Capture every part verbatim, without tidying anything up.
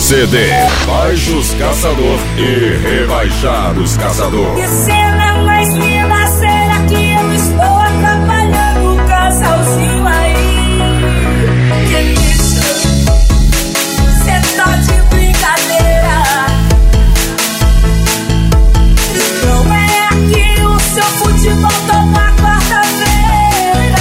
C D Baixos Caçador e Rebaixados Caçador. Que cena mais linda, será que eu estou atrapalhando o casalzinho aí? Que isso? Cê tá de brincadeira? Não é aqui o seu futebol toma quarta-feira.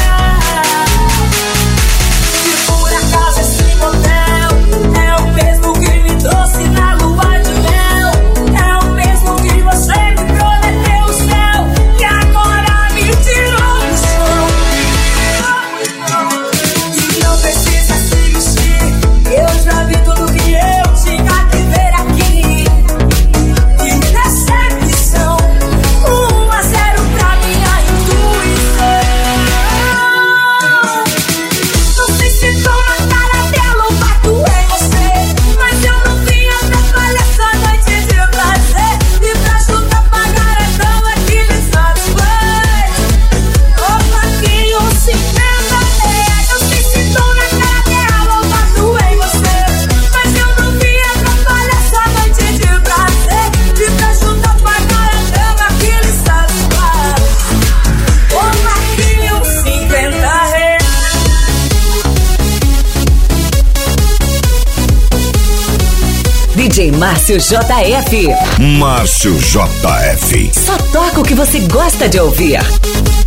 Se por acaso esse motel é o mesmo que me trouxe na lua de mel, é o mesmo que você me prometeu o céu e agora me tirou do chão. E não precisa se vestir, eu já vi tudo que eu tinha que ver aqui. Que decepção, um a zero pra minha intuição. Não sei se tô na cara dela ou bato em você, mas eu não vim atrapalhar essa noite de prazer. E pra ajudar a pagar a dama que me satisfaz. Ô Paquinho, cinquenta reais. Não sei se tô na cara dela ou bato em você, mas eu não vim atrapalhar essa noite de prazer. E pra ajudar a pagar a dama que lhe satisfaz. Ô Paquinho, cinquenta reais. D J Márcio J F. Márcio J F. Só toca o que você gosta de ouvir.